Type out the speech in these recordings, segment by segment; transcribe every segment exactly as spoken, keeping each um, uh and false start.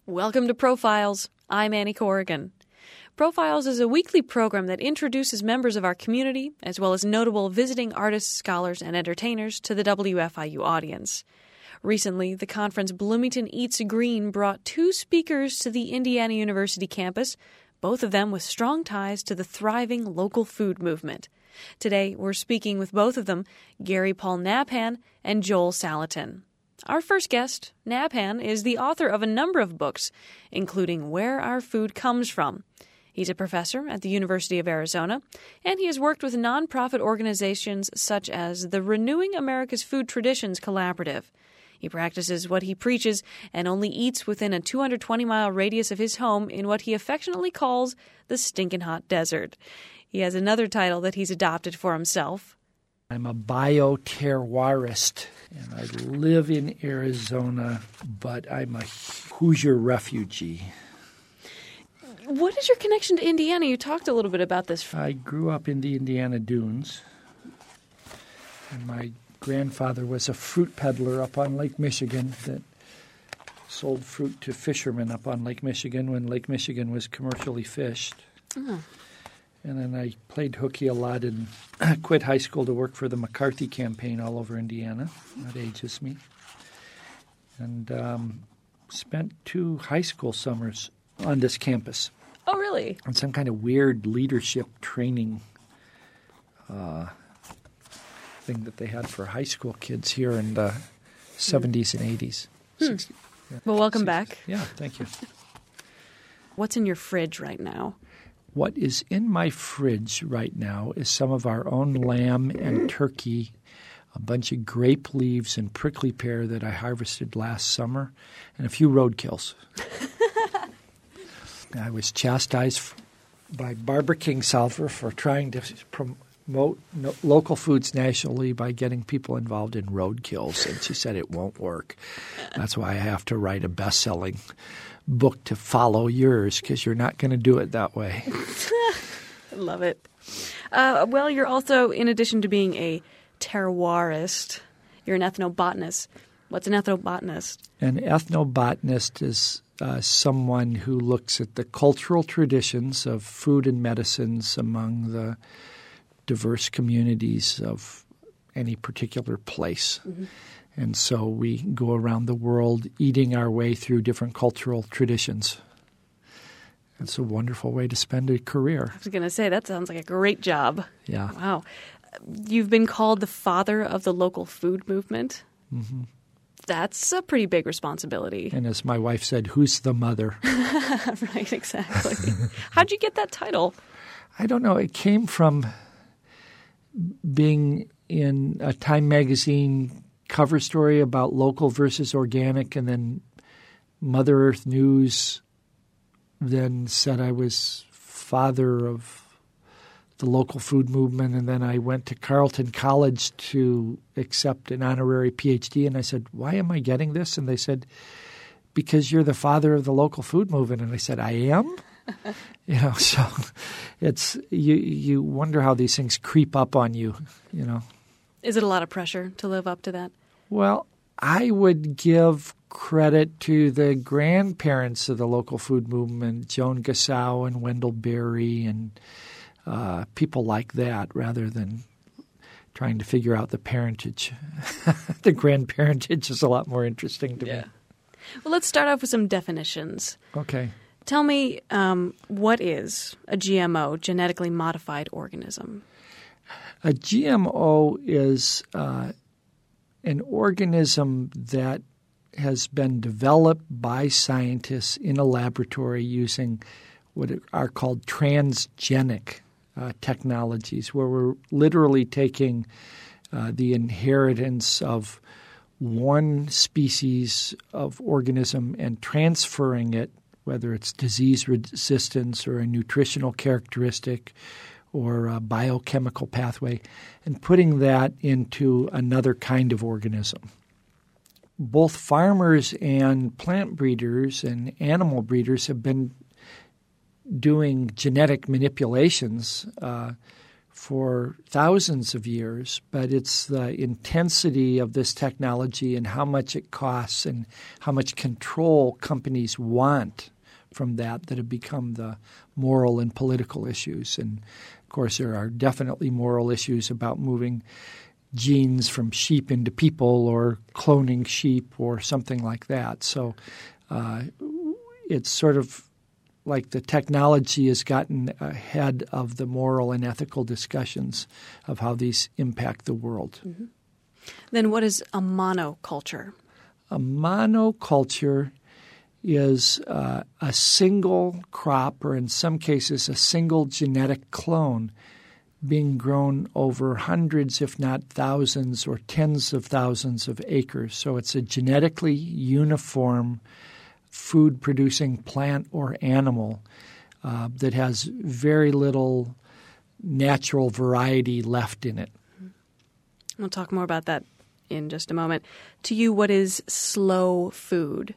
Welcome to Profiles. I'm Annie Corrigan. Profiles is a weekly program that introduces members of our community, as well as notable visiting artists, scholars, and entertainers to the W F I U audience. Recently, the conference Bloomington Eats Green brought two speakers to the Indiana University campus, both of them with strong ties to the thriving local food movement. Today, we're speaking with both of them, Gary Paul Nabhan and Joel Salatin. Our first guest, Nabhan, is the author of a number of books, including Where Our Food Comes From. He's a professor at the University of Arizona, and he has worked with nonprofit organizations such as the Renewing America's Food Traditions Collaborative. He practices what he preaches and only eats within a two hundred twenty mile radius of his home in what he affectionately calls the stinking hot desert. He has another title that he's adopted for himself. I'm a bioterroirist, and I live in Arizona, but I'm a Hoosier refugee. What is your connection to Indiana? You talked a little bit about this. I grew up in the Indiana Dunes, and my grandfather was a fruit peddler up on Lake Michigan that sold fruit to fishermen up on Lake Michigan when Lake Michigan was commercially fished. Oh. And then I played hooky a lot and quit high school to work for the McCarthy campaign all over Indiana. That ages me. And um, spent two high school summers on this campus. Oh, really? On some kind of weird leadership training uh, thing that they had for high school kids here in the seventies and eighties. Hmm. sixties, yeah. Well, welcome sixties. back. Yeah, thank you. What's in your fridge right now? What is in my fridge right now is some of our own lamb and turkey, a bunch of grape leaves and prickly pear that I harvested last summer, and a few roadkills. I was chastised by Barbara Kingsolver for trying to promote no- local foods nationally by getting people involved in roadkills, and she said it won't work. That's why I have to write a best-selling book to follow yours, because you're not going to do it that way. I love it. Uh, well, you're also, in addition to being a terroirist, you're an ethnobotanist. What's an ethnobotanist? An ethnobotanist is uh, someone who looks at the cultural traditions of food and medicines among the diverse communities of any particular place. Mm-hmm. And so we go around the world eating our way through different cultural traditions. It's a wonderful way to spend a career. I was going to say, that sounds like a great job. Yeah. Wow. You've been called the father of the local food movement. Mm-hmm. That's a pretty big responsibility. And as my wife said, who's the mother? Right, exactly. How'd you get that title? I don't know. It came from being in a Time magazine cover story about local versus organic, and then Mother Earth News then said I was father of the local food movement, and then I went to Carleton College to accept an honorary P H D, and I said, why am I getting this? And they said, because you're the father of the local food movement. And I said, I am? You know, so it's you you wonder how these things creep up on you, you know. Is it a lot of pressure to live up to that? Well, I would give credit to the grandparents of the local food movement, Joan Gassau and Wendell Berry and uh, people like that, rather than trying to figure out the parentage. The grandparentage is a lot more interesting to yeah. me. Well, let's start off with some definitions. Okay. Tell me, um, what is a G M O, genetically modified organism? A G M O is uh, an organism that has been developed by scientists in a laboratory using what are called transgenic uh, technologies, where we're literally taking uh, the inheritance of one species of organism and transferring it, whether it's disease resistance or a nutritional characteristic or a biochemical pathway, and putting that into another kind of organism. Both farmers and plant breeders and animal breeders have been doing genetic manipulations uh, for thousands of years, but it's the intensity of this technology and how much it costs and how much control companies want from that that have become the moral and political issues. And, of course, there are definitely moral issues about moving genes from sheep into people or cloning sheep or something like that. So uh, it's sort of like the technology has gotten ahead of the moral and ethical discussions of how these impact the world. Mm-hmm. Then what is a monoculture? A monoculture is uh, a single crop, or in some cases a single genetic clone, being grown over hundreds, if not thousands, or tens of thousands of acres. So it's a genetically uniform food-producing plant or animal uh, that has very little natural variety left in it. We'll talk more about that in just a moment. To you, what is slow food?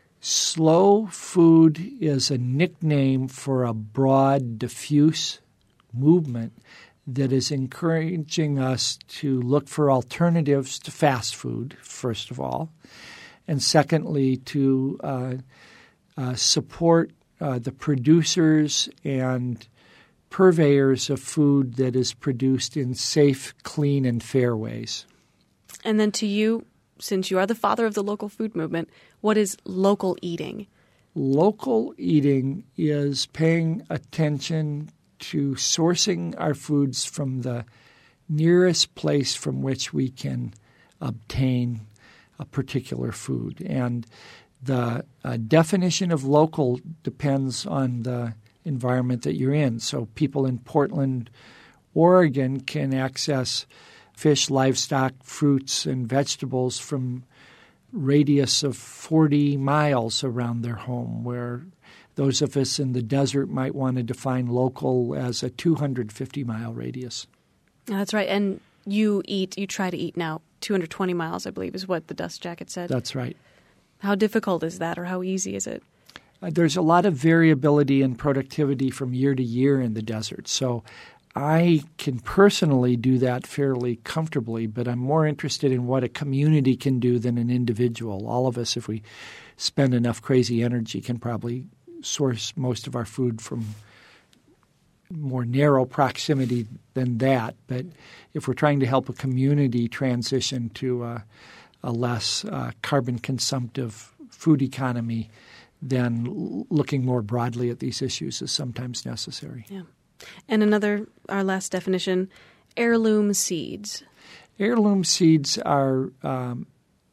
Slow food is a nickname for a broad, diffuse movement that is encouraging us to look for alternatives to fast food, first of all, and secondly, to uh, uh, support uh, the producers and purveyors of food that is produced in safe, clean, and fair ways. And then to you, since you are the father of the local food movement, what is local eating? Local eating is paying attention to sourcing our foods from the nearest place from which we can obtain a particular food. And the uh, definition of local depends on the environment that you're in. So people in Portland, Oregon can access fish, livestock, fruits, and vegetables from radius of forty miles around their home, where those of us in the desert might want to define local as a two hundred fifty mile radius. That's right. And you eat, you try to eat now two hundred twenty miles, I believe, is what the dust jacket said. That's right. How difficult is that, or how easy is it? Uh, there's a lot of variability in productivity from year to year in the desert. So I can personally do that fairly comfortably, but I'm more interested in what a community can do than an individual. All of us, if we spend enough crazy energy, can probably source most of our food from more narrow proximity than that. But if we're trying to help a community transition to a, a less uh, carbon-consumptive food economy, then l- looking more broadly at these issues is sometimes necessary. Yeah. And another, our last definition, heirloom seeds. Heirloom seeds are um,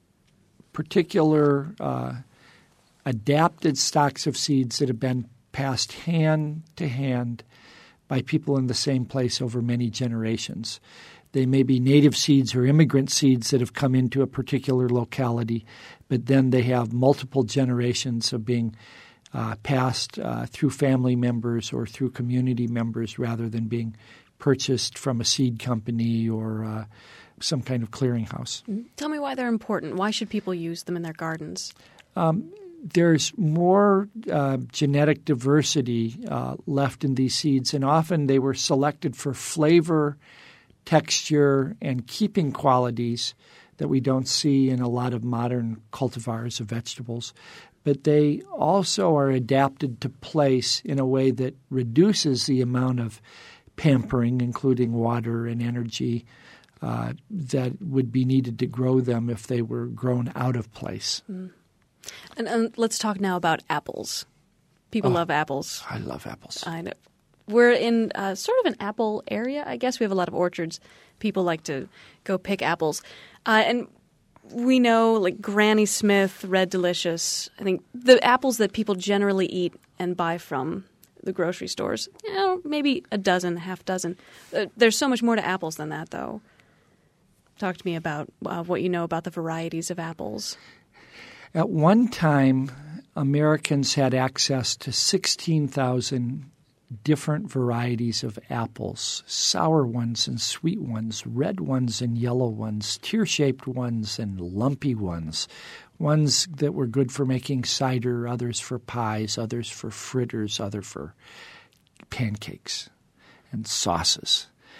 particular uh, adapted stocks of seeds that have been passed hand to hand by people in the same place over many generations. They may be native seeds or immigrant seeds that have come into a particular locality, but then they have multiple generations of being uh, passed uh, through family members or through community members rather than being purchased from a seed company or uh, some kind of clearinghouse. Tell me why they're important. Why should people use them in their gardens? Um, there's more uh, genetic diversity uh, left in these seeds, and often they were selected for flavor, texture, and keeping qualities that we don't see in a lot of modern cultivars of vegetables. But they also are adapted to place in a way that reduces the amount of pampering, including water and energy, uh, that would be needed to grow them if they were grown out of place. Mm. And, and let's talk now about apples. People oh, love apples. I love apples. I know. We're in uh, sort of an apple area. I guess we have a lot of orchards. People like to go pick apples. Uh, and we know, like, Granny Smith, Red Delicious, I think the apples that people generally eat and buy from the grocery stores, you know, maybe a dozen, half dozen. Uh, there's so much more to apples than that, though. Talk to me about uh, what you know about the varieties of apples. At one time, Americans had access to sixteen thousand different varieties of apples, sour ones and sweet ones, red ones and yellow ones, tear-shaped ones and lumpy ones, ones that were good for making cider, others for pies, others for fritters, others for pancakes and sauces.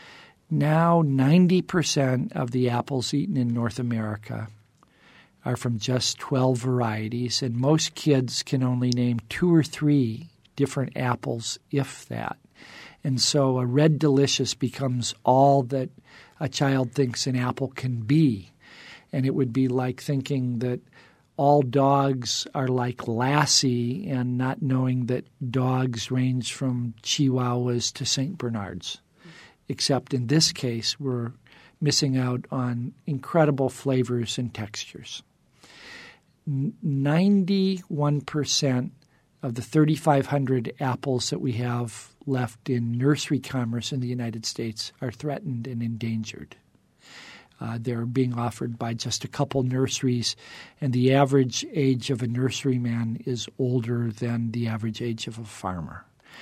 now ninety percent of the apples eaten in North America are from just twelve varieties, and most kids can only name two or three different apples, if that. And so a Red Delicious becomes all that a child thinks an apple can be. And it would be like thinking that all dogs are like Lassie and not knowing that dogs range from Chihuahuas to Saint Bernards. Except in this case, we're missing out on incredible flavors and textures. ninety-one percent of the thirty-five hundred apples that we have left in nursery commerce in the United States are threatened and endangered. Uh, they're being offered by just a couple nurseries, and the average age of a nurseryman is older than the average age of a farmer.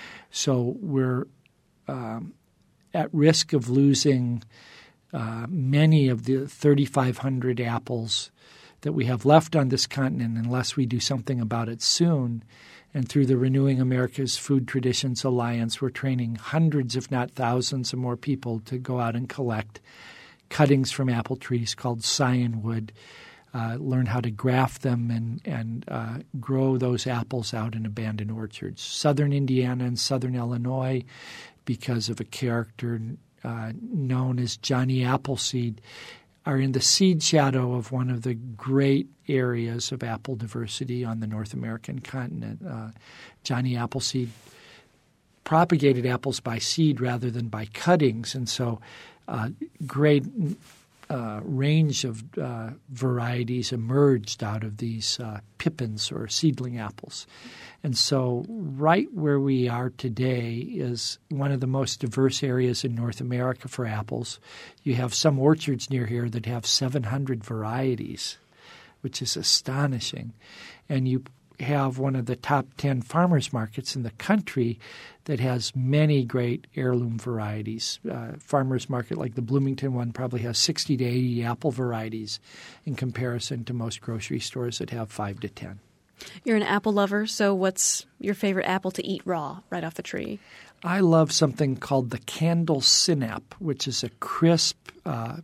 So we're um, at risk of losing uh, many of the thirty-five hundred apples that we have left on this continent unless we do something about it soon. And through the Renewing America's Food Traditions Alliance, we're training hundreds, if not thousands, of more people to go out and collect cuttings from apple trees called scion wood, uh, learn how to graft them and, and uh, grow those apples out in abandoned orchards. Southern Indiana and southern Illinois, because of a character uh, known as Johnny Appleseed, are in the seed shadow of one of the great areas of apple diversity on the North American continent. Uh, Johnny Appleseed propagated apples by seed rather than by cuttings, and so uh, great uh, range of uh, varieties emerged out of these uh, pippins or seedling apples. And so right where we are today is one of the most diverse areas in North America for apples. You have some orchards near here that have seven hundred varieties, which is astonishing. And you have one of the top ten farmers markets in the country that has many great heirloom varieties. Uh, farmers market like the Bloomington one probably has sixty to eighty apple varieties in comparison to most grocery stores that have five to ten. You're an apple lover, so what's your favorite apple to eat raw right off the tree? I love something called the Candle Synap, which is a crisp, uh,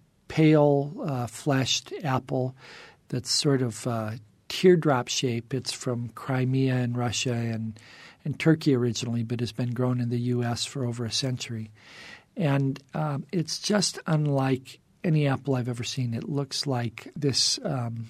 pale-fleshed uh, apple that's sort of uh, teardrop shape. It's from Crimea in Russia and, and Turkey originally, but has been grown in the U S for over a century. And um, it's just unlike any apple I've ever seen. It looks like this um,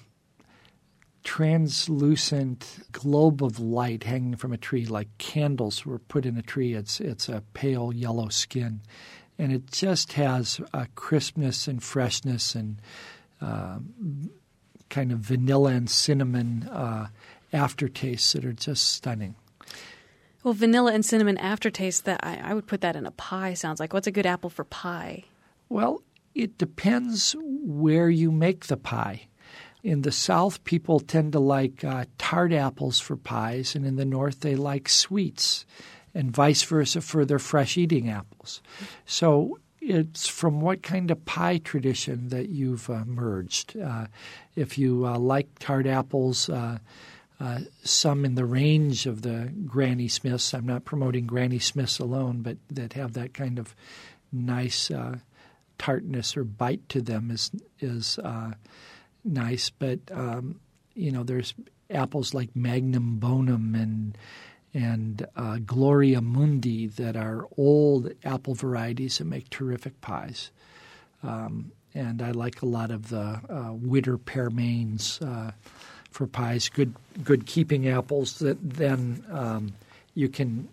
translucent globe of light hanging from a tree, like candles were put in a tree. It's it's a pale yellow skin, and it just has a crispness and freshness and uh, kind of vanilla and cinnamon uh, aftertastes that are just stunning. Well, vanilla and cinnamon aftertaste, that I, I would put that in a pie, sounds like. What's a good apple for pie? Well, it depends where you make the pie. In the South, people tend to like uh, tart apples for pies, and in the North, they like sweets, and vice versa for their fresh-eating apples. So it's from what kind of pie tradition that you've uh, merged. Uh, if you uh, like tart apples, uh, uh, some in the range of the Granny Smiths, I'm not promoting Granny Smiths alone, but that have that kind of nice uh, tartness or bite to them is is uh, nice. But, um, you know, there's apples like Magnum Bonum and and uh, Gloria Mundi that are old apple varieties that make terrific pies. Um, and I like a lot of the uh, Witter Pearmains uh, for pies, good good keeping apples that then um, you can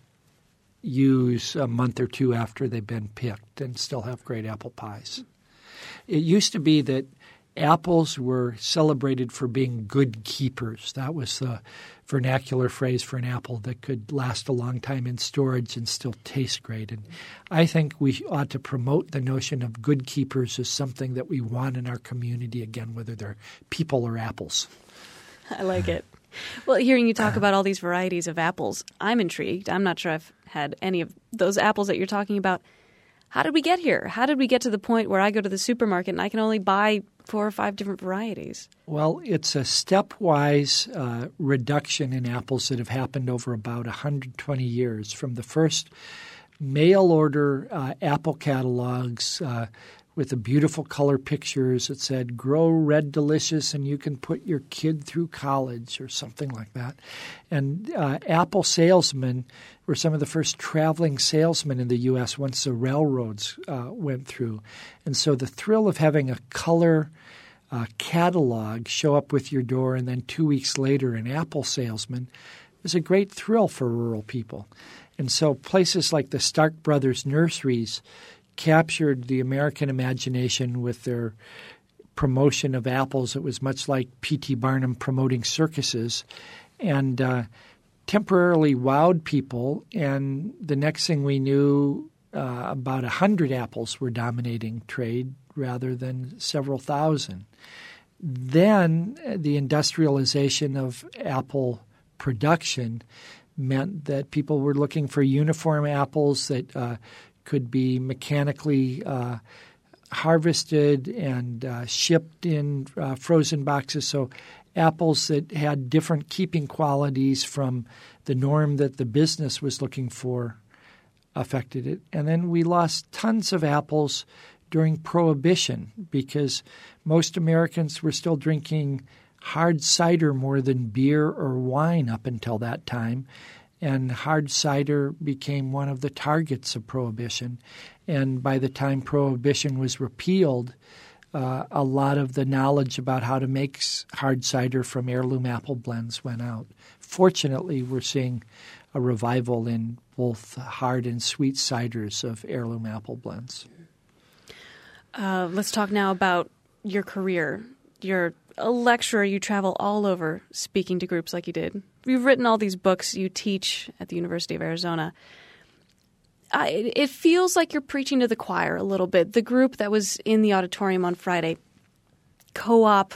use a month or two after they've been picked and still have great apple pies. It used to be that apples were celebrated for being good keepers. That was the vernacular phrase for an apple that could last a long time in storage and still taste great. And I think we ought to promote the notion of good keepers as something that we want in our community, again, whether they're people or apples. I like it. Well, hearing you talk about all these varieties of apples, I'm intrigued. I'm not sure I've had any of those apples that you're talking about. How did we get here? How did we get to the point where I go to the supermarket and I can only buy four or five different varieties? Well, it's a stepwise uh, reduction in apples that have happened over about one hundred twenty years. From the first mail order uh, apple catalogs uh, with the beautiful color pictures that said, grow red delicious and you can put your kid through college or something like that. And uh, apple salesmen were some of the first traveling salesmen in the U S once the railroads uh, went through. And so the thrill of having a color uh, catalog show up with your door and then two weeks later an apple salesman was a great thrill for rural people. And so places like the Stark Brothers nurseries captured the American imagination with their promotion of apples. It was much like P T Barnum promoting circuses, and uh, temporarily wowed people. And the next thing we knew, uh, about a hundred apples were dominating trade rather than several thousand. Then the industrialization of apple production meant that people were looking for uniform apples that uh, could be mechanically uh, harvested and uh, shipped in uh, frozen boxes. So apples that had different keeping qualities from the norm that the business was looking for affected it. And then we lost tons of apples during Prohibition because most Americans were still drinking hard cider more than beer or wine up until that time. And hard cider became one of the targets of Prohibition. And by the time Prohibition was repealed, uh, a lot of the knowledge about how to make hard cider from heirloom apple blends went out. Fortunately, we're seeing a revival in both hard and sweet ciders of heirloom apple blends. Uh, let's talk now about your career. You're a lecturer. You travel all over speaking to groups like you did. You've written all these books. You teach at the University of Arizona. I, it feels like you're preaching to the choir a little bit. The group that was in the auditorium on Friday, co-op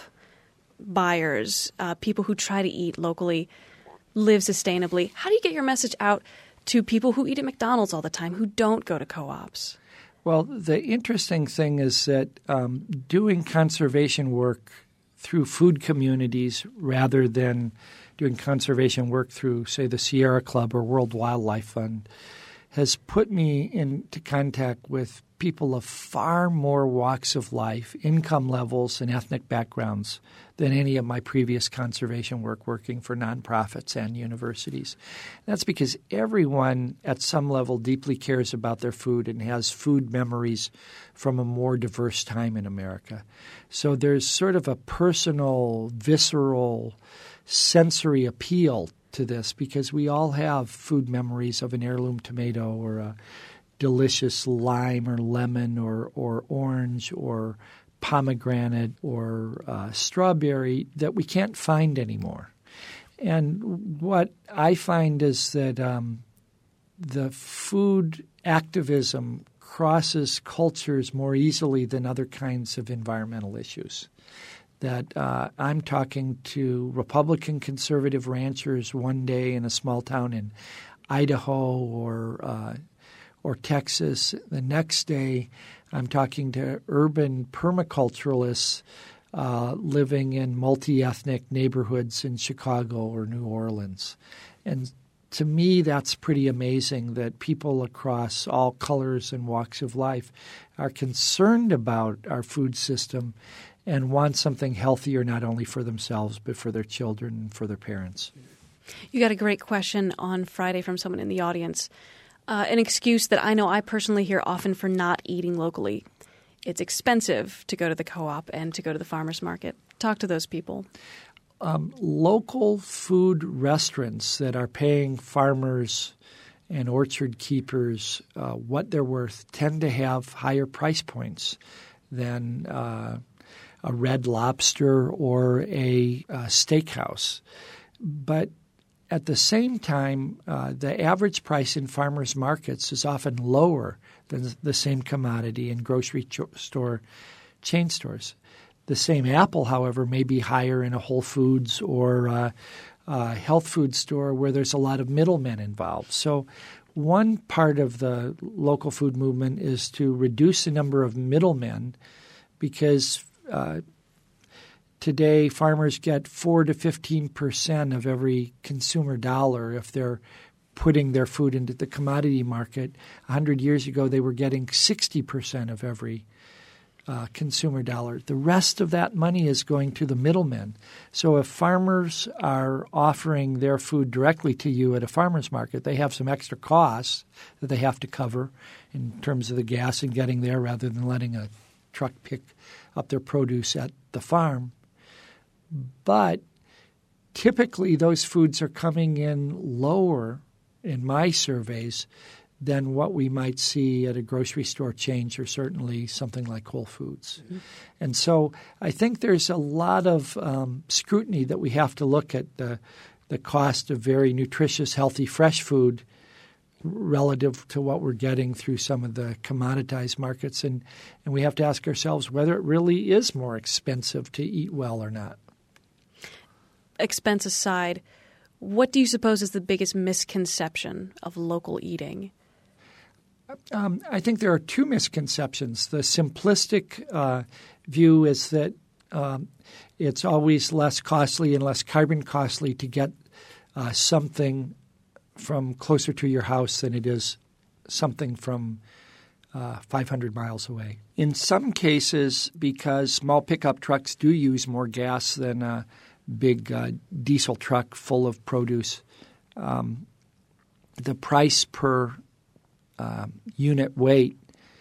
buyers, uh, people who try to eat locally, live sustainably. How do you get your message out to people who eat at McDonald's all the time, who don't go to co-ops? Well, the interesting thing is that um, doing conservation work through food communities rather than doing conservation work through, say, the Sierra Club or World Wildlife Fund has put me into contact with people of far more walks of life, income levels, and ethnic backgrounds than any of my previous conservation work working for nonprofits and universities. That's because everyone at some level deeply cares about their food and has food memories from a more diverse time in America. So there's sort of a personal, visceral, sensory appeal to this because we all have food memories of an heirloom tomato or a delicious lime or lemon or, or orange or pomegranate or uh, strawberry that we can't find anymore. And what I find is that um, the food activism crosses cultures more easily than other kinds of environmental issues. That uh, I'm talking to Republican conservative ranchers one day in a small town in Idaho or uh, or Texas. The next day, I'm talking to urban permaculturalists uh, living in multi-ethnic neighborhoods in Chicago or New Orleans. And to me, that's pretty amazing that people across all colors and walks of life are concerned about our food system and want something healthier not only for themselves but for their children and for their parents. You got a great question on Friday from someone in the audience. Uh, an excuse that I know I personally hear often for not eating locally. It's expensive to go to the co-op and to go to the farmer's market. Talk to those people. Um, local food restaurants that are paying farmers and orchard keepers uh, what they're worth tend to have higher price points than uh, a Red Lobster or a uh, steakhouse. But at the same time, uh, the average price in farmers' markets is often lower than the same commodity in grocery cho- store chain stores. The same apple, however, may be higher in a Whole Foods or uh, a health food store where there's a lot of middlemen involved. So one part of the local food movement is to reduce the number of middlemen because uh, today, farmers get four to fifteen percent of every consumer dollar if they're putting their food into the commodity market. A hundred years ago, they were getting sixty percent of every uh, consumer dollar. The rest of that money is going to the middlemen. So if farmers are offering their food directly to you at a farmer's market, they have some extra costs that they have to cover in terms of the gas and getting there rather than letting a truck pick up their produce at the farm. But typically those foods are coming in lower, in my surveys, than what we might see at a grocery store chain or certainly something like Whole Foods. Mm-hmm. And so I think there's a lot of um, scrutiny that we have to look at the, the cost of very nutritious, healthy, fresh food relative to what we're getting through some of the commoditized markets. And, and we have to ask ourselves whether it really is more expensive to eat well or not. Expense aside, what do you suppose is the biggest misconception of local eating? Um, I think there are two misconceptions. The simplistic uh, view is that um, it's always less costly and less carbon costly to get uh, something from closer to your house than it is something from uh, five hundred miles away. In some cases, because small pickup trucks do use more gas than a big uh, diesel truck full of produce, um, the price per uh, unit weight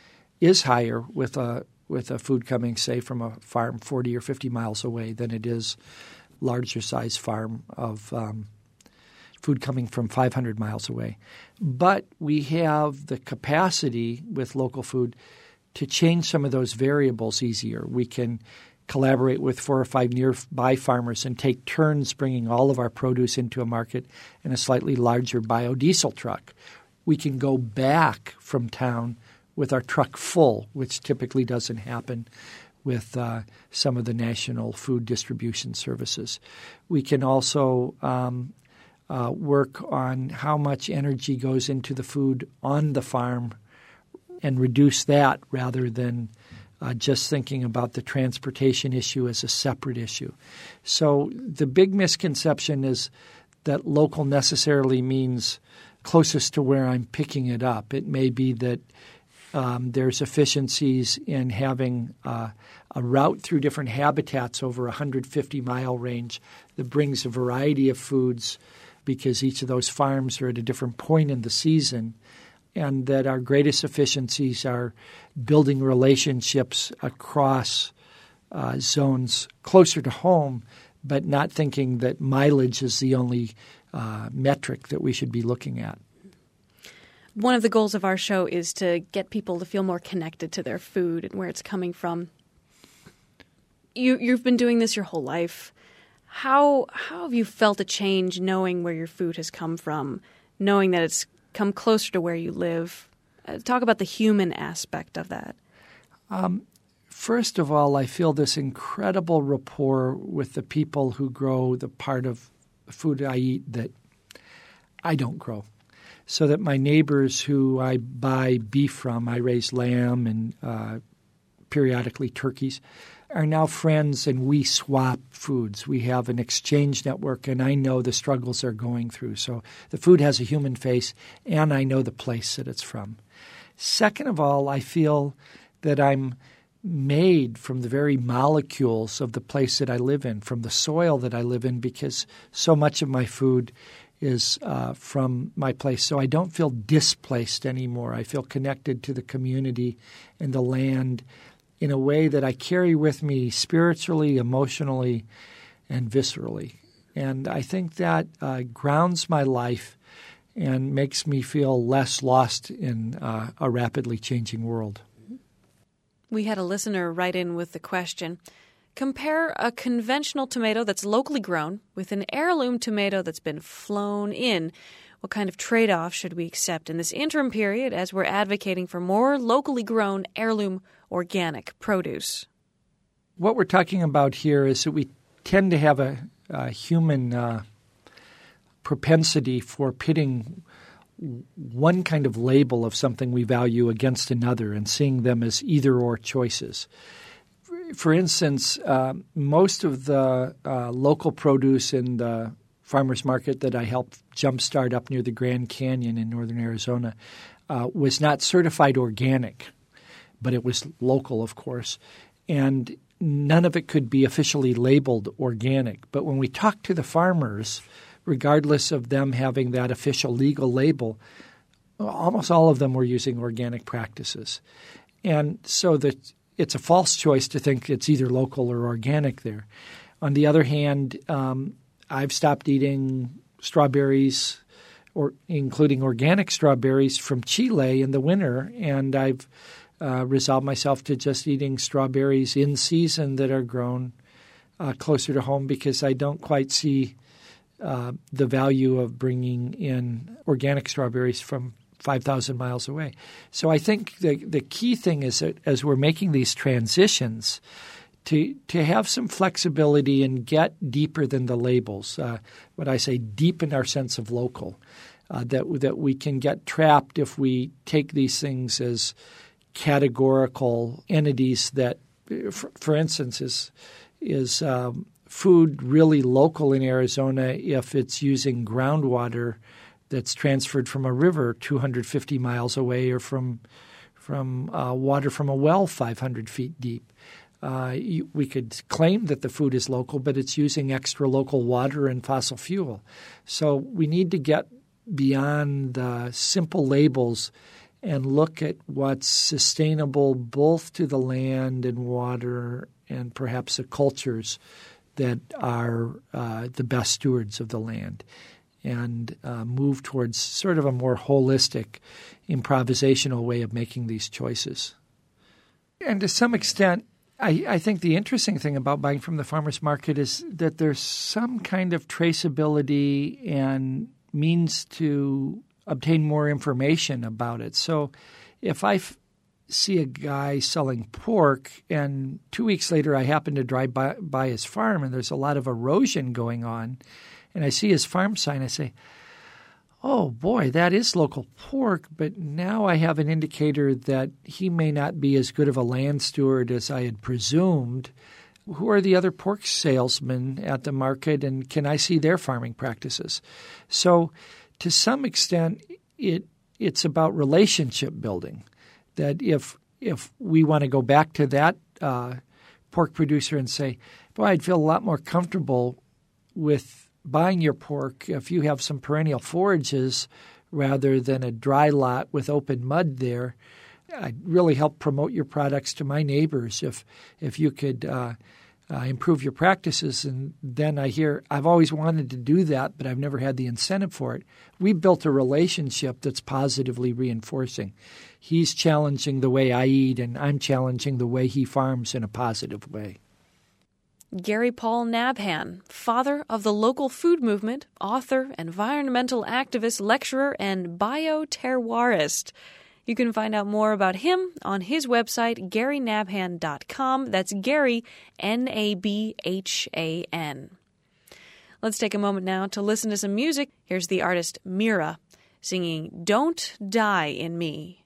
is higher with a with a food coming, say, from a farm forty or fifty miles away than it is larger size farm of um, food coming from five hundred miles away. But we have the capacity with local food to change some of those variables easier. We can collaborate with four or five nearby farmers and take turns bringing all of our produce into a market in a slightly larger biodiesel truck. We can go back from town with our truck full, which typically doesn't happen with uh, some of the national food distribution services. We can also um, uh, work on how much energy goes into the food on the farm and reduce that rather than uh, just thinking about the transportation issue as a separate issue. So the big misconception is that local necessarily means closest to where I'm picking it up. It may be that um, there's efficiencies in having uh, a route through different habitats over a one hundred fifty mile range that brings a variety of foods because each of those farms are at a different point in the season, and that our greatest efficiencies are building relationships across uh, zones closer to home, but not thinking that mileage is the only uh, metric that we should be looking at. One of the goals of our show is to get people to feel more connected to their food and where it's coming from. You, you've been doing this your whole life. How how have you felt a change knowing where your food has come from, knowing that it's come closer to where you live? Uh, talk about the human aspect of that. Um, first of all, I feel this incredible rapport with the people who grow the part of food I eat that I don't grow. So that my neighbors who I buy beef from, I raise lamb and uh, periodically turkeys, are now friends, and we swap foods. We have an exchange network, and I know the struggles they're going through. So the food has a human face, and I know the place that it's from. Second of all, I feel that I'm made from the very molecules of the place that I live in, from the soil that I live in, because so much of my food is uh, from my place. So I don't feel displaced anymore. I feel connected to the community and the land in a way that I carry with me spiritually, emotionally, and viscerally. And I think that uh, grounds my life and makes me feel less lost in uh, a rapidly changing world. We had a listener write in with the question, compare a conventional tomato that's locally grown with an heirloom tomato that's been flown in. What kind of trade-off should we accept in this interim period as we're advocating for more locally grown heirloom organic produce? What we're talking about here is that we tend to have a, a human uh, propensity for pitting one kind of label of something we value against another and seeing them as either-or choices. For instance, uh, most of the uh, local produce in the farmers market that I helped jumpstart up near the Grand Canyon in northern Arizona uh, was not certified organic, but it was local, of course, and none of it could be officially labeled organic. But when we talked to the farmers, regardless of them having that official legal label, almost all of them were using organic practices. And so that it's a false choice to think it's either local or organic there. On the other hand, um, I've stopped eating strawberries, or including organic strawberries from Chile in the winter, and I've uh, resolved myself to just eating strawberries in season that are grown uh, closer to home because I don't quite see uh, the value of bringing in organic strawberries from five thousand miles away. So I think the the key thing is that as we're making these transitions, to to have some flexibility and get deeper than the labels. Uh, what I say, deepen our sense of local. Uh, that that we can get trapped if we take these things as categorical entities. That, for, for instance, is is um, food really local in Arizona if it's using groundwater that's transferred from a river two hundred fifty miles away, or from from uh, water from a well five hundred feet deep. Uh, you, we could claim that the food is local, but it's using extra local water and fossil fuel. So we need to get beyond the simple labels and look at what's sustainable both to the land and water and perhaps the cultures that are uh, the best stewards of the land, and uh, move towards sort of a more holistic, improvisational way of making these choices. And to some extent, I, I think the interesting thing about buying from the farmer's market is that there's some kind of traceability and means to obtain more information about it. So if I f- see a guy selling pork and two weeks later I happen to drive by, by his farm and there's a lot of erosion going on, and I see his farm sign, I say, oh, boy, that is local pork, but now I have an indicator that he may not be as good of a land steward as I had presumed. Who are the other pork salesmen at the market, and can I see their farming practices? So to some extent, it it's about relationship building, that if if we want to go back to that uh, pork producer and say, boy, I'd feel a lot more comfortable with buying your pork if you have some perennial forages rather than a dry lot with open mud there. I'd really help promote your products to my neighbors if if you could uh, uh, improve your practices. And then I hear, I've always wanted to do that, but I've never had the incentive for it. We built a relationship that's positively reinforcing. He's challenging the way I eat, and I'm challenging the way he farms in a positive way. Gary Paul Nabhan, father of the local food movement, author, environmental activist, lecturer, and bioterroirist. You can find out more about him on his website, gary nabhan dot com. That's Gary, N A B H A N. Let's take a moment now to listen to some music. Here's the artist Mira singing Don't Die in Me.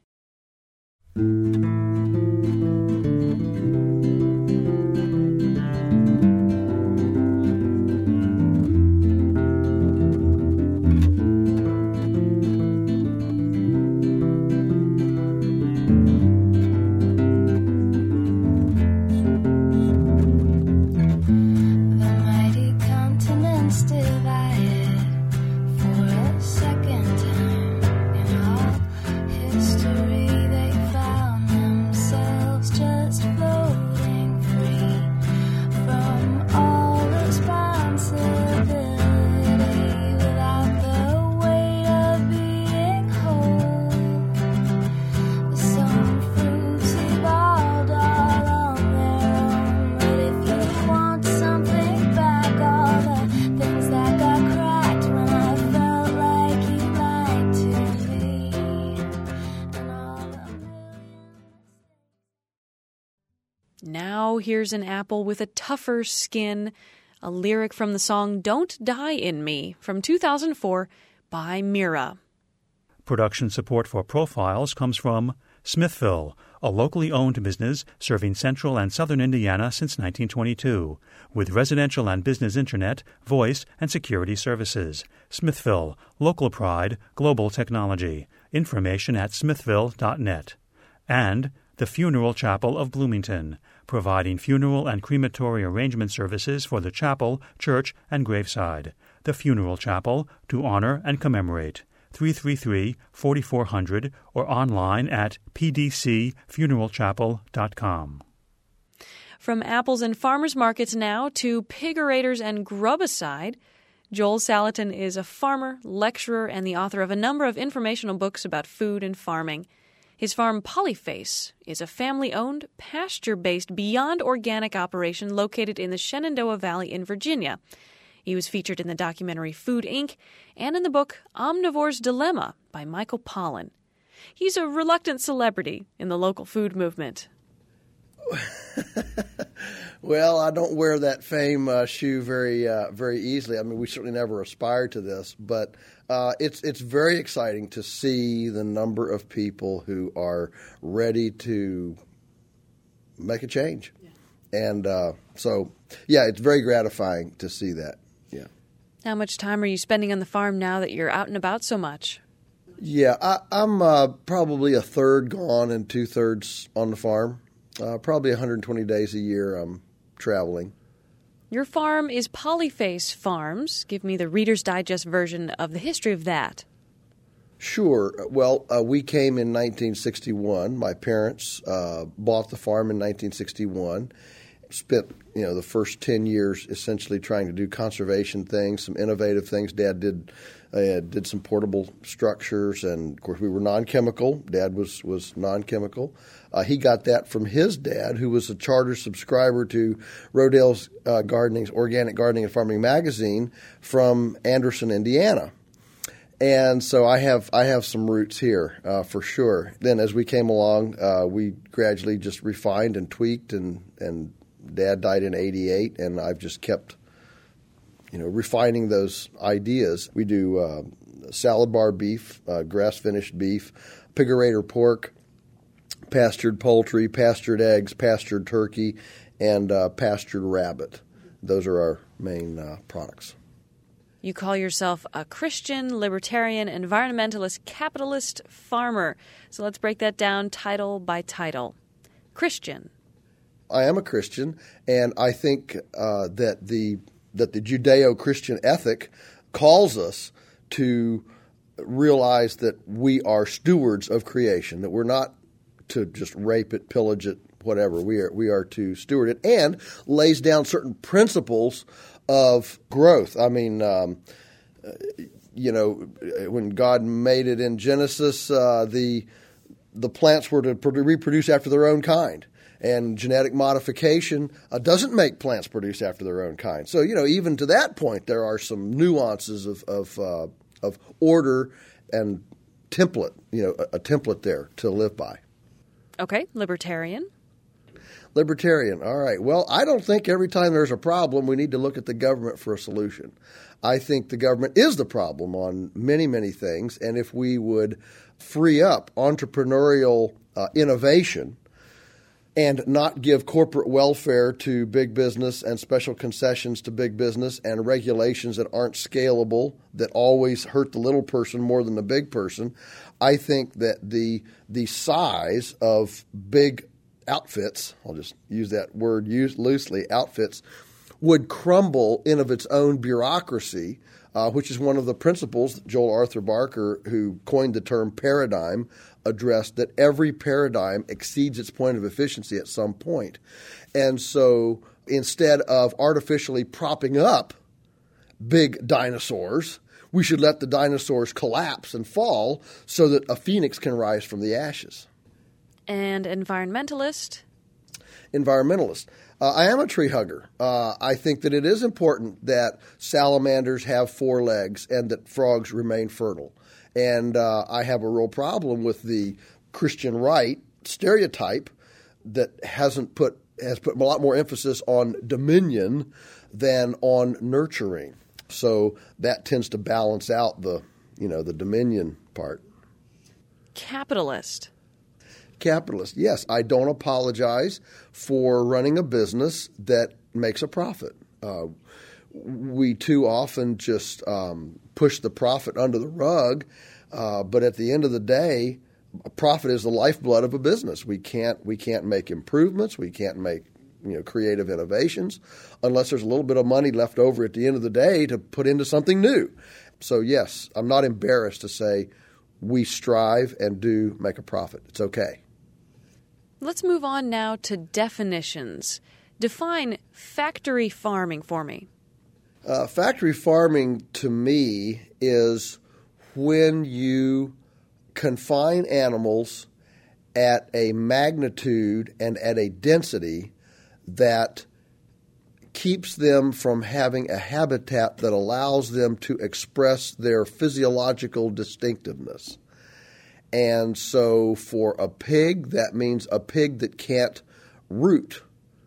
Now here's an apple with a tougher skin, a lyric from the song Don't Die in Me from two thousand four by Mira. Production support for Profiles comes from Smithville, a locally owned business serving central and southern Indiana since nineteen twenty-two, with residential and business internet, voice, and security services. Smithville, local pride, global technology. Information at smithville dot net. And the Funeral Chapel of Bloomington, providing funeral and crematory arrangement services for the chapel, church, and graveside. The Funeral Chapel, to honor and commemorate. three three three, four four zero zero or online at p d c funeral chapel dot com. From apples and farmers markets now to pigorators and grubicide, Joel Salatin is a farmer, lecturer, and the author of a number of informational books about food and farming. His farm, Polyface, is a family-owned, pasture-based, beyond organic operation located in the Shenandoah Valley in Virginia. He was featured in the documentary Food, Incorporated and in the book Omnivore's Dilemma by Michael Pollan. He's a reluctant celebrity in the local food movement. Well, I don't wear that fame uh, shoe very uh, very easily. I mean, we certainly never aspired to this, but uh, it's it's very exciting to see the number of people who are ready to make a change. Yeah. And uh, so, yeah, it's very gratifying to see that. Yeah. How much time are you spending on the farm now that you're out and about so much? Yeah, I, I'm uh, probably a third gone and two-thirds on the farm. Uh, probably one hundred twenty days a year I'm traveling. Your farm is Polyface Farms. Give me the Reader's Digest version of the history of that. Sure. Well, uh, we came in nineteen sixty-one. My parents uh, bought the farm in nineteen sixty-one. Spent, you know, the first ten years essentially trying to do conservation things, some innovative things. Dad did uh, did some portable structures, and of course we were non-chemical. Dad was was non-chemical. Uh, he got that from his dad, who was a charter subscriber to Rodale's uh, Gardening's Organic Gardening and Farming magazine from Anderson, Indiana. And so I have I have some roots here uh, for sure. Then as we came along, uh, we gradually just refined and tweaked, and, and Dad died in eighty-eight, and I've just kept, you know, refining those ideas. We do uh, salad bar beef, uh, grass-finished beef, pigerator pork, pastured poultry, pastured eggs, pastured turkey, and uh, pastured rabbit. Those are our main uh, products. You call yourself a Christian, libertarian, environmentalist, capitalist farmer. So let's break that down title by title. Christian. I am a Christian, and I think uh, that the that the Judeo-Christian ethic calls us to realize that we are stewards of creation, that we're not to just rape it, pillage it, whatever. We are we are to steward it, and lays down certain principles of growth. I mean, um, you know, when God made it in Genesis, uh, the the plants were to reproduce after their own kind. And genetic modification uh, doesn't make plants produce after their own kind. So, you know, even to that point, there are some nuances of of, uh, of order and template, you know, a, a template there to live by. Okay, libertarian. Libertarian. All right. Well, I don't think every time there's a problem, we need to look at the government for a solution. I think the government is the problem on many, many things. And if we would free up entrepreneurial uh, innovation and not give corporate welfare to big business and special concessions to big business and regulations that aren't scalable, that always hurt the little person more than the big person, I think that the the size of big outfits, I'll just use that word used loosely, outfits, would crumble in of its own bureaucracy, uh, which is one of the principles that Joel Arthur Barker, who coined the term paradigm, addressed, that every paradigm exceeds its point of efficiency at some point. And so instead of artificially propping up big dinosaurs, we should let the dinosaurs collapse and fall so that a phoenix can rise from the ashes. And environmentalist? Environmentalist. Uh, I am a tree hugger. Uh, I think that it is important that salamanders have four legs and that frogs remain fertile. And uh, I have a real problem with the Christian right stereotype that hasn't put has put a lot more emphasis on dominion than on nurturing. So that tends to balance out the, you know, the dominion part. Capitalist. capitalist. Yes, I don't apologize for running a business that makes a profit. Uh, we too often just um, push the profit under the rug, uh, but at the end of the day, a profit is the lifeblood of a business. We can't we can't make improvements. We can't make you know creative innovations unless there's a little bit of money left over at the end of the day to put into something new. So yes, I'm not embarrassed to say we strive and do make a profit. It's okay. Let's move on now to definitions. Define factory farming for me. Uh, factory farming to me is when you confine animals at a magnitude and at a density that keeps them from having a habitat that allows them to express their physiological distinctiveness. And so for a pig, that means a pig that can't root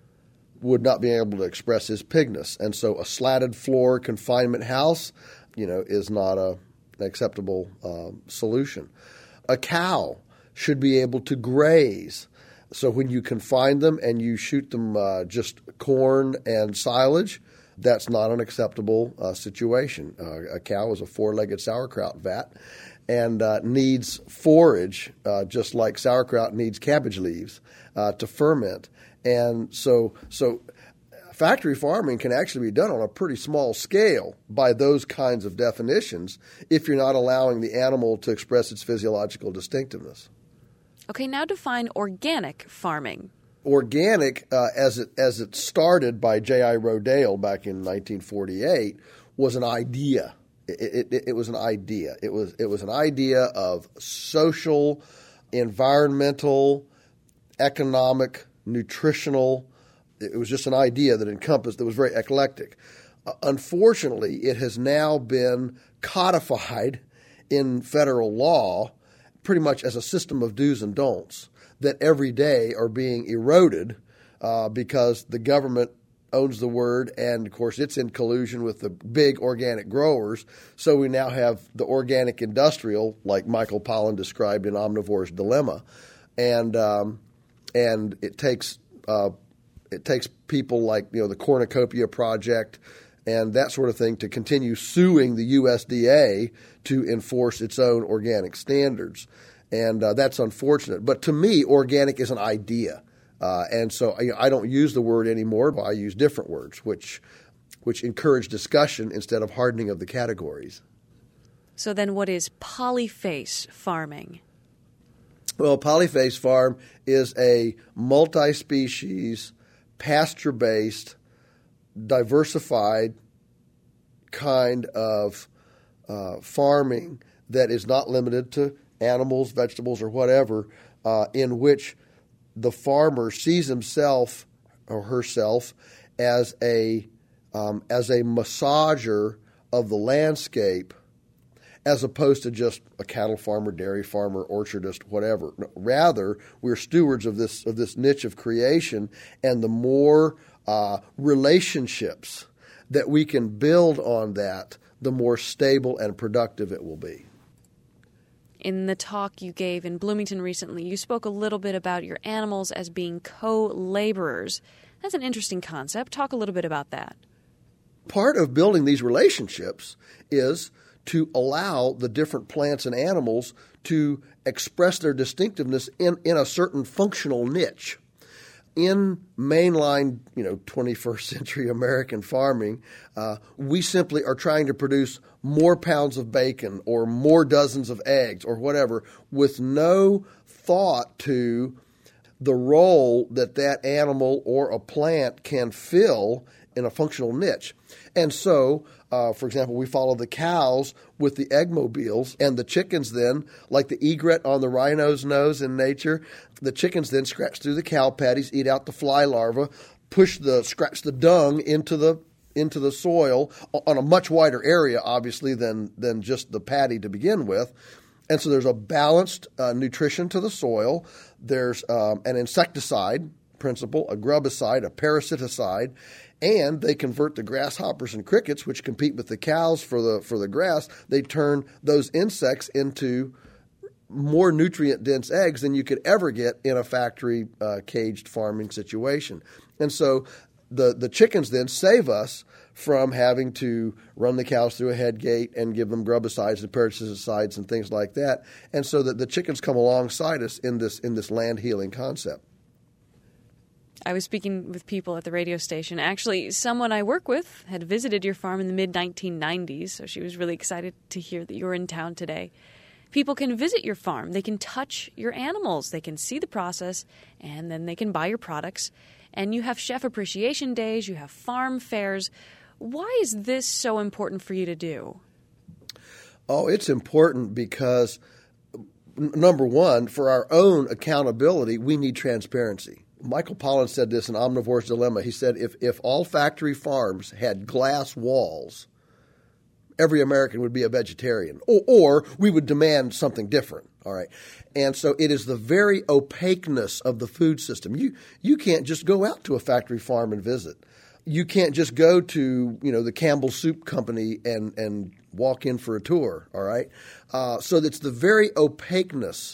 would not be able to express his pigness. And so a slatted floor confinement house, you know, is not a, an acceptable uh, solution. A cow should be able to graze. So when you confine them and you shoot them uh, just corn and silage, that's not an acceptable uh, situation. Uh, a cow is a four-legged sauerkraut vat and uh, needs forage, uh, just like sauerkraut needs cabbage leaves uh, to ferment. And so, so factory farming can actually be done on a pretty small scale by those kinds of definitions if you're not allowing the animal to express its physiological distinctiveness. Okay, now define organic farming. Organic, uh, as it as it started by J I Rodale back in nineteen forty-eight, was an idea. It, it, it was an idea. It was it was an idea of social, environmental, economic, nutritional. It was just an idea that encompassed, that was very eclectic. Uh, unfortunately, it has now been codified in federal law pretty much as a system of do's and don'ts that every day are being eroded uh, because the government owns the word, and, of course, it's in collusion with the big organic growers. So we now have the organic industrial, like Michael Pollan described in Omnivore's Dilemma. And um, and it takes uh, it takes people like, you know, the Cornucopia Project and that sort of thing to continue suing the U S D A to enforce its own organic standards. And uh, that's unfortunate. But to me, organic is an idea. Uh, and so you know, I don't use the word anymore, but I use different words, which which encourage discussion instead of hardening of the categories. So then what is polyface farming? Well, polyface farm is a multi-species, pasture-based, diversified kind of uh, farming that is not limited to animals, vegetables, or whatever, uh, in which the farmer sees himself or herself as a um, as a massager of the landscape, as opposed to just a cattle farmer, dairy farmer, orchardist, whatever. Rather, we're stewards of this of this niche of creation, and the more uh, relationships that we can build on that, the more stable and productive it will be. In the talk you gave in Bloomington recently, you spoke a little bit about your animals as being co-laborers. That's an interesting concept. Talk a little bit about that. Part of building these relationships is to allow the different plants and animals to express their distinctiveness in, in a certain functional niche. In mainline, you know, twenty-first century American farming, uh, we simply are trying to produce more pounds of bacon or more dozens of eggs or whatever, with no thought to the role that that animal or a plant can fill in a functional niche. And so, uh, for example, we follow the cows with the eggmobiles, and the chickens then, like the egret on the rhino's nose in nature, the chickens then scratch through the cow patties, eat out the fly larvae, push the scratch the dung into the into the soil on a much wider area, obviously, than than just the patty to begin with. And so there's a balanced uh, nutrition to the soil. There's um, an insecticide principle, a grubicide, a parasiticide, and they convert the grasshoppers and crickets, which compete with the cows for the for the grass. They turn those insects into more nutrient-dense eggs than you could ever get in a factory uh, caged farming situation. And so the, the chickens then save us from having to run the cows through a head gate and give them grubicides and parasiticides and things like that. And so that the chickens come alongside us in this in this land healing concept. I was speaking with people at the radio station. Actually, someone I work with had visited your farm in the mid nineteen nineties, so she was really excited to hear that you were in town today. People can visit your farm. They can touch your animals. They can see the process, and then they can buy your products. And you have chef appreciation days. You have farm fairs. Why is this so important for you to do? Oh, it's important because, n- number one, for our own accountability, we need transparency. Michael Pollan said this in Omnivore's Dilemma. He said, if, if all factory farms had glass walls, every American would be a vegetarian, or, or we would demand something different. All right. And so it is the very opaqueness of the food system. You you can't just go out to a factory farm and visit. You can't just go to, you know, the Campbell Soup Company and, and walk in for a tour. All right. Uh, so it's the very opaqueness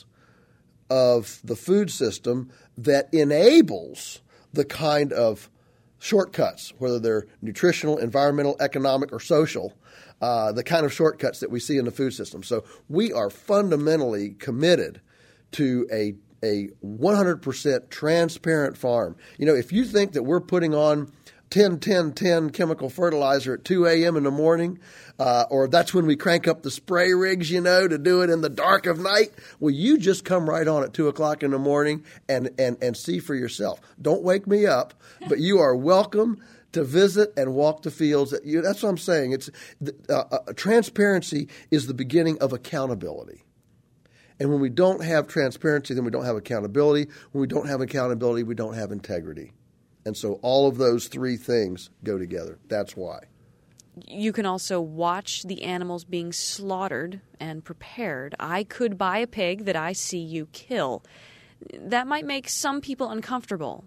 of the food system that enables the kind of shortcuts, whether they're nutritional, environmental, economic, or social, uh, the kind of shortcuts that we see in the food system. So we are fundamentally committed to a a one hundred percent transparent farm. You know, if you think that we're putting on ten ten ten chemical fertilizer at two a.m. in the morning, uh, or that's when we crank up the spray rigs, you know, to do it in the dark of night, well, you just come right on at two o'clock in the morning and, and, and see for yourself. Don't wake me up, but you are welcome to visit and walk the fields. That's what I'm saying. It's uh, uh, transparency is the beginning of accountability. And when we don't have transparency, then we don't have accountability. When we don't have accountability, we don't have integrity. And so all of those three things go together. That's why. You can also watch the animals being slaughtered and prepared. I could buy a pig that I see you kill. That might make some people uncomfortable.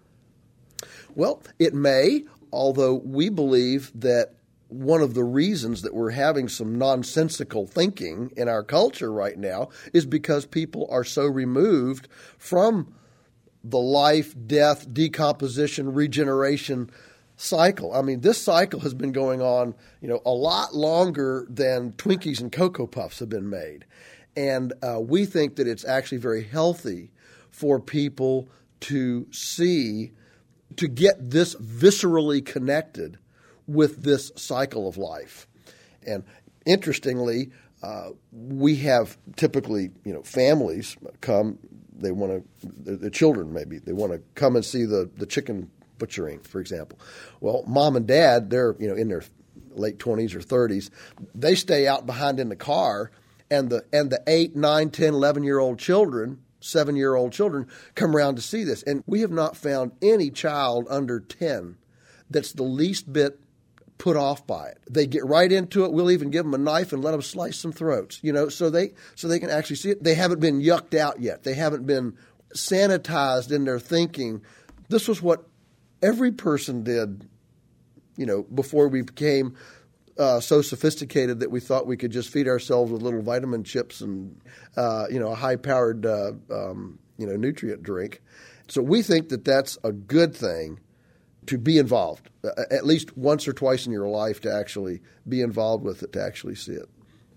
Well, it may, although we believe that one of the reasons that we're having some nonsensical thinking in our culture right now is because people are so removed from the life, death, decomposition, regeneration cycle. I mean, this cycle has been going on, you know, a lot longer than Twinkies and Cocoa Puffs have been made. And uh, we think that it's actually very healthy for people to see, to get this viscerally connected with this cycle of life. And interestingly, uh, we have typically, you know, families come, they want to, the, the children maybe, they want to come and see the, the chicken butchering, for example. Well, mom and dad, they're, you know, in their late twenties or thirties, they stay out behind in the car, and the and the eight, nine, ten, eleven-year-old children, seven-year-old children come around to see this. And we have not found any child under ten that's the least bit put off by it. They get right into it. We'll even give them a knife and let them slice some throats, you know, so they so they can actually see it. They haven't been yucked out yet. They haven't been sanitized in their thinking. This was what every person did, you know, before we became uh, so sophisticated that we thought we could just feed ourselves with little vitamin chips and, uh, you know, a high-powered, uh, um, you know, nutrient drink. So we think that that's a good thing, to be involved, uh, at least once or twice in your life, to actually be involved with it, to actually see it.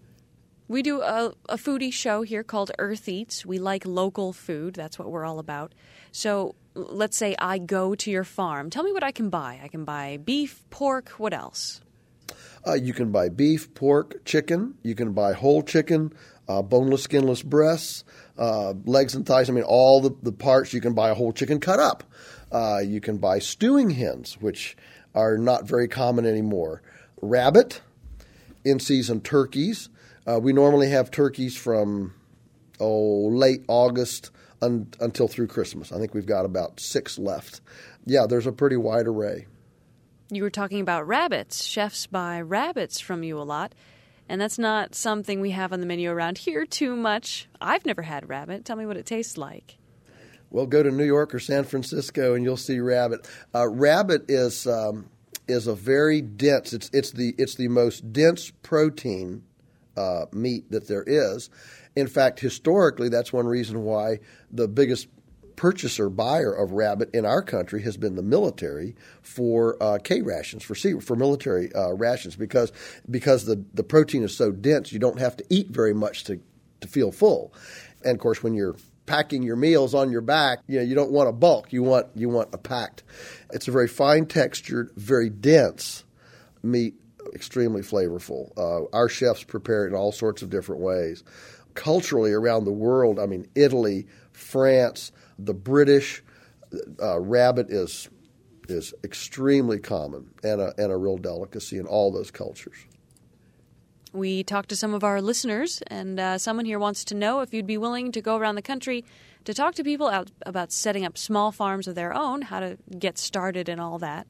We do a, a foodie show here called Earth Eats. We like local food. That's what we're all about. So let's say I go to your farm. Tell me what I can buy. I can buy beef, pork, what else? Uh, you can buy beef, pork, chicken. You can buy whole chicken, uh, boneless, skinless breasts, uh, legs and thighs. I mean, all the, the parts. You can buy a whole chicken cut up. Uh, you can buy stewing hens, which are not very common anymore. Rabbit, in-season turkeys. Uh, we normally have turkeys from, oh, late August un- until through Christmas. I think we've got about six left. Yeah, there's a pretty wide array. You were talking about rabbits. Chefs buy rabbits from you a lot, and that's not something we have on the menu around here too much. I've never had rabbit. Tell me what it tastes like. Well, go to New York or San Francisco and you'll see rabbit. Uh, rabbit is um, is a very dense. It's it's the it's the most dense protein uh, meat that there is, In fact, historically, that's one reason why the biggest purchaser, buyer of rabbit in our country has been the military for uh, K rations, for C, for military uh, rations, because because the, the protein is so dense, you don't have to eat very much to, to feel full. And, of course, when you're packing your meals on your back, you know, you don't want a bulk. You want you want a packed. It's a very fine textured, very dense meat, extremely flavorful. Uh, our chefs prepare it in all sorts of different ways. Culturally, around the world, I mean, Italy, France, the British, uh, rabbit is is extremely common and a, and a real delicacy in all those cultures. We talked to some of our listeners, and uh, someone here wants to know if you'd be willing to go around the country to talk to people out about setting up small farms of their own, how to get started and all that.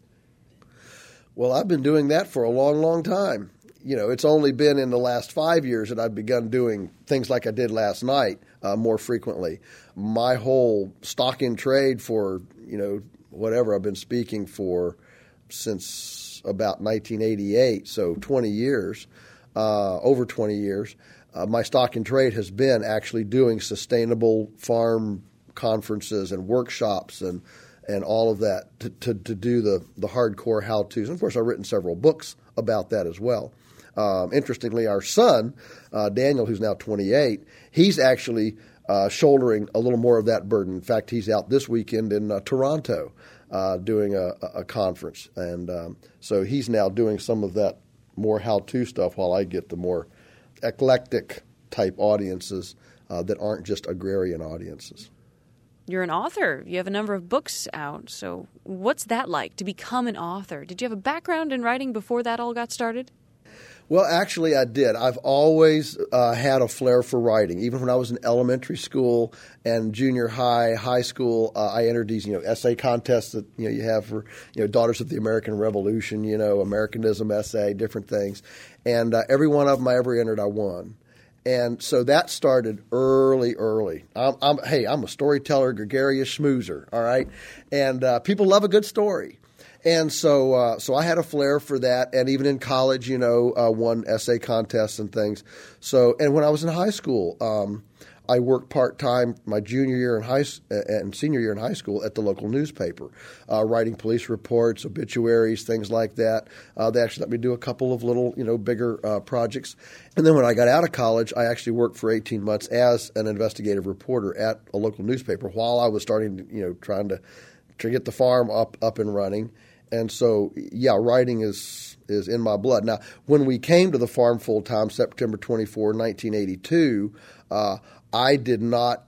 Well, I've been doing that for a long, long time. You know, it's only been in the last five years that I've begun doing things like I did last night uh, more frequently. My whole stock in trade for, you know, whatever I've been speaking for since about nineteen eighty-eight, so twenty years. Uh, over twenty years, uh, my stock in trade has been actually doing sustainable farm conferences and workshops and and all of that to, to, to do the, the hardcore how-tos. And, of course, I've written several books about that as well. Um, interestingly, our son, uh, Daniel, who's now twenty-eight, he's actually uh, shouldering a little more of that burden. In fact, he's out this weekend in uh, Toronto uh, doing a, a conference. And um, so he's now doing some of that more how-to stuff while I get the more eclectic type audiences uh, that aren't just agrarian audiences. You're an author. You have a number of books out. So what's that like to become an author? Did you have a background in writing before that all got started? Well, actually, I did. I've always uh, had a flair for writing. Even when I was in elementary school and junior high, high school, uh, I entered these, you know, essay contests that you know you have for you know Daughters of the American Revolution, you know, Americanism essay, different things, and uh, every one of them I ever entered, I won. And so that started early, early. I'm, I'm, hey, I'm a storyteller, gregarious schmoozer, all right, and uh, people love a good story. And so uh, so I had a flair for that, and even in college, you know, uh, won essay contests and things. So, and when I was in high school, um, I worked part-time my junior year in high and senior year in high school at the local newspaper, uh, writing police reports, obituaries, things like that. Uh, they actually let me do a couple of little, you know, bigger uh, projects. And then when I got out of college, I actually worked for eighteen months as an investigative reporter at a local newspaper while I was starting to, you know, trying to, to get the farm up, up and running. And so, yeah, writing is is in my blood. Now, when we came to the farm full-time, September twenty-fourth, nineteen eighty-two, uh, I did not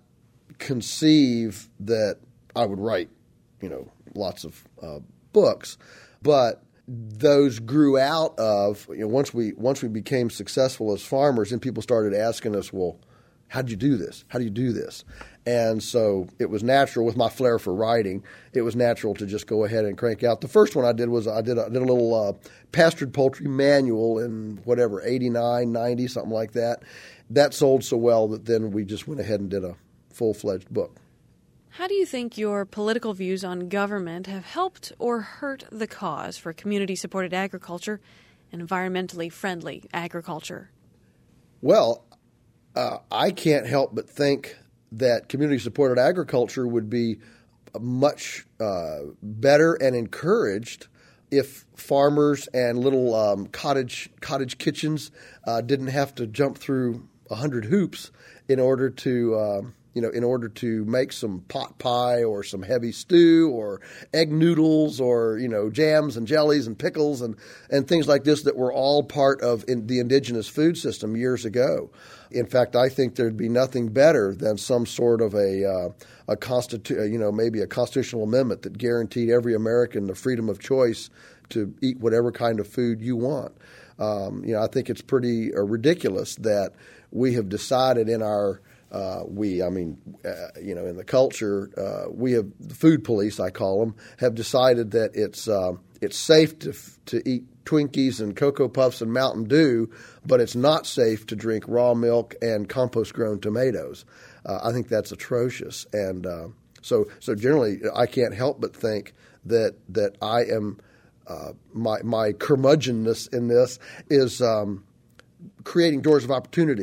conceive that I would write, you know, lots of uh, books. But those grew out of, you know, once we once we became successful as farmers, and people started asking us, well, how do you do this? How do you do this? And so it was natural with my flair for writing. It was natural to just go ahead and crank out. The first one I did was I did a, I did a little uh, pastured poultry manual in whatever, eighty-nine, ninety, something like that. That sold so well that then we just went ahead and did a full-fledged book. How do you think your political views on government have helped or hurt the cause for community-supported agriculture and environmentally friendly agriculture? Well, uh, I can't help but think that community-supported agriculture would be much uh, better and encouraged if farmers and little um, cottage cottage kitchens uh, didn't have to jump through a hundred hoops in order to uh, you know in order to make some pot pie or some heavy stew or egg noodles or you know jams and jellies and pickles and and things like this that were all part of in the indigenous food system years ago. In fact, I think there'd be nothing better than some sort of a uh, a constitu- you know, maybe a constitutional amendment that guaranteed every American the freedom of choice to eat whatever kind of food you want. Um, you know, I think it's pretty uh, ridiculous that we have decided in our uh, we, I mean, uh, you know, in the culture, uh, we have the food police, I call them, have decided that it's uh, it's safe to to eat Twinkies and Cocoa Puffs and Mountain Dew, but it's not safe to drink raw milk and compost-grown tomatoes. Uh, I think that's atrocious, and uh, so so generally, I can't help but think that that I am uh, my my curmudgeonness in this is um, creating doors of opportunity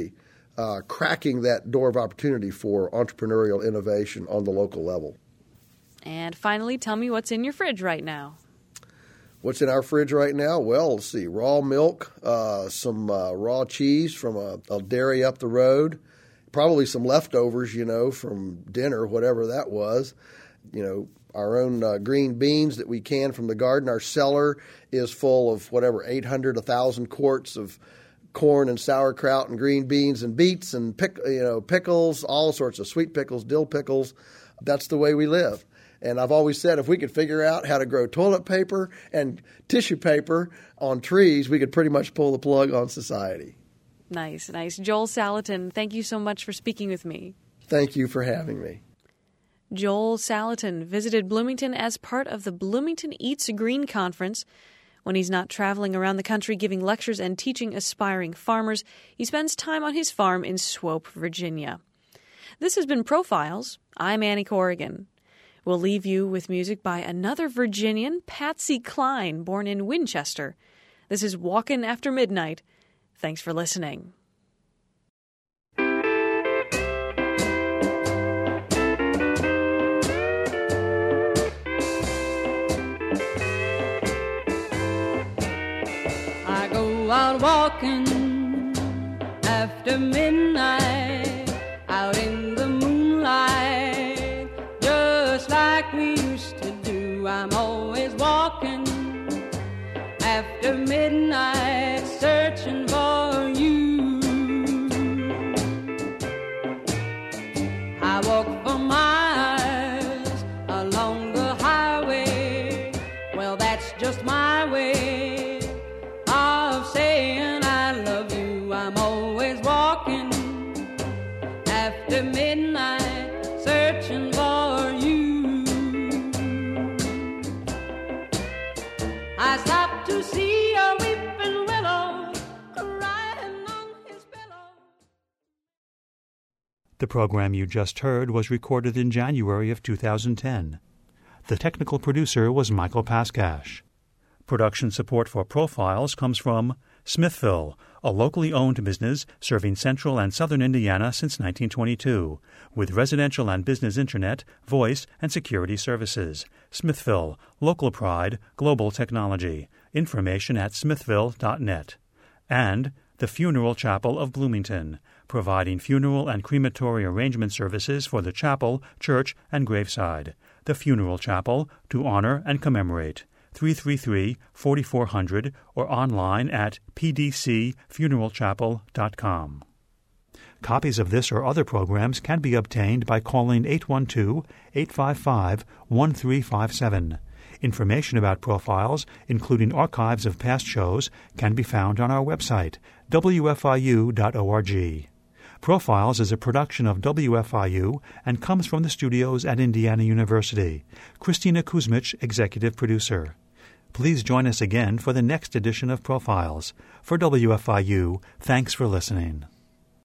uh, cracking that door of opportunity for entrepreneurial innovation on the local level. And finally, tell me what's in your fridge right now. What's in our fridge right now? Well, let's see, raw milk, uh, some uh, raw cheese from a, a dairy up the road, probably some leftovers, you know, from dinner, whatever that was, you know, our own uh, green beans that we can from the garden. Our cellar is full of whatever, eight hundred, one thousand quarts of corn and sauerkraut and green beans and beets and pick, you know, pickles, all sorts of sweet pickles, dill pickles. That's the way we live. And I've always said if we could figure out how to grow toilet paper and tissue paper on trees, we could pretty much pull the plug on society. Nice, nice. Joel Salatin, thank you so much for speaking with me. Thank you for having me. Joel Salatin visited Bloomington as part of the Bloomington Eats Green Conference. When he's not traveling around the country giving lectures and teaching aspiring farmers, he spends time on his farm in Swope, Virginia. This has been Profiles. I'm Annie Corrigan. We'll leave you with music by another Virginian, Patsy Cline, born in Winchester. This is Walkin' After Midnight. Thanks for listening. I go out walking after midnight, out in the moonlight, just like we used to do. I'm always walking after midnight, searching for you. I walk for miles along the highway. Well, that's just my way of saying I love you. I'm always walking after midnight, searching for you. I stopped to see a weeping willow crying on his pillow. The program you just heard was recorded in January of two thousand ten. The technical producer was Michael Paskash. Production support for Profiles comes from Smithville, a locally owned business serving central and southern Indiana since nineteen twenty-two, with residential and business internet, voice, and security services. Smithville, local pride, global technology. Information at smithville dot net. And the Funeral Chapel of Bloomington, providing funeral and crematory arrangement services for the chapel, church, and graveside. The Funeral Chapel, to honor and commemorate. three three three, four four zero zero or online at p d c funeral chapel dot com. Copies of this or other programs can be obtained by calling eight one two, eight five five, one three five seven. Information about Profiles, including archives of past shows, can be found on our website, w f i u dot org. Profiles is a production of W F I U and comes from the studios at Indiana University. Christina Kuzmich, executive producer. Please join us again for the next edition of Profiles. For W F I U, thanks for listening.